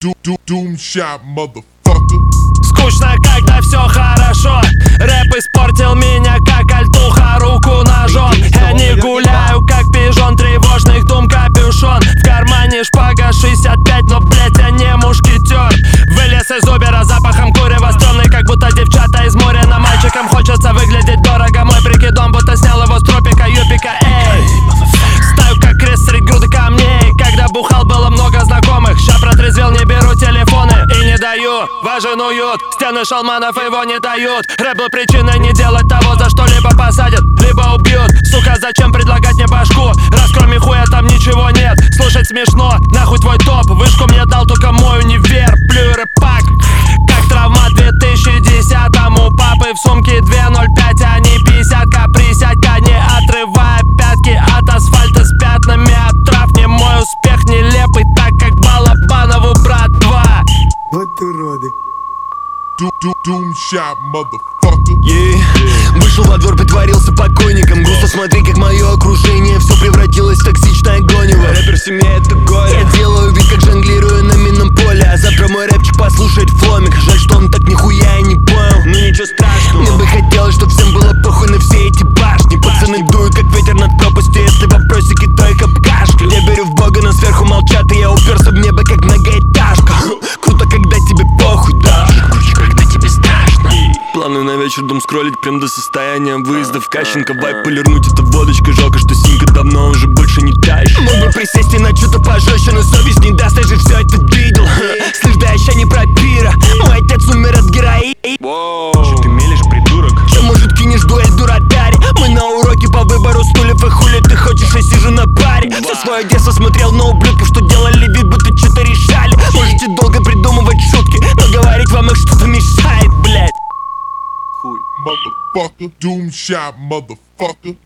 Doom shot, motherfucker. Скучно, когда все хорошо. Рэп испортил меня, как альтуха, руку ножом. Я не гуляю, как пижон, тревожных дум капюшон. В кармане шпага 65, но, блять, я не мушкетер. Вылез из Убера запахом курева, стрёмный, как будто девчата из моря. На мальчикам хочется выглядеть дорого. Мой прикидон, будто снял его с тропика юпика. Эй, стою как крест среди груды камней. Когда бухал, было много знакомых. Ща протрезвел, не беру телефоны и не даю. Важен уют, стены шалманов его не дают. Рэп был причиной не делать того, за что либо посадят, либо убьют. Сука, зачем предлагать мне башку, раз кроме хуя там ничего нет. Слушать смешно, нахуй твой топ. Вышку мне дал только мой универ. Плюю рэп-пак, как травма 2010-му. Папы в сумке 2,05, а не 50-ка. Присядь-ка, не отрывая пятки от асфальта с пятнами от трав. Не мой успех нелепый, так как Балабанову брат 2. Вот уроды. Doom shot, motherfucker. Вышел во двор, притворился покойником. Грустно смотри, как мое окружение все превратилось в токсичное гонево. Рэпер в семье — это горе. Я делаю вид, как жонглирую на минном поле. А завтра мой рэпчик послушает фломик. Жаль, что он так нихуя и не понял. Ну ничего страшного. Мне бы хотелось, чтоб всем было похуй на все эти башни. Пацаны дуют, как ветер над пропастью. Если вопросики, то их обкашляю. Я верю в Бога, но сверху молчат. И я уперся в небо, как многоэтажка. Круто, когда тебе похуй, да. Когда тебе страшно. Планы на вечер, дом скроллить прям до состояния выезда в Кащенко. Вайп полирнуть это водочкой. Жалко, что синька давно уже больше не тащит. Мог бы присесть и на что-то пожестче, но совесть не даст, я же все это видел. Слышь, да я ща не про пира. Мой отец умер от героина. Че ты мелешь, придурок? Че, может, кинешь дуэль, дуратари? Мы на уроке по выбору стульев, и хули ты хочешь, я сижу на паре. Все свое детство смотрел на ублюдков, что делали вид, будто что-то решали. Можете долго придумывать шутки, но говорить вам их что-то мешает, блядь. Motherfucker. Doom shot, motherfucker.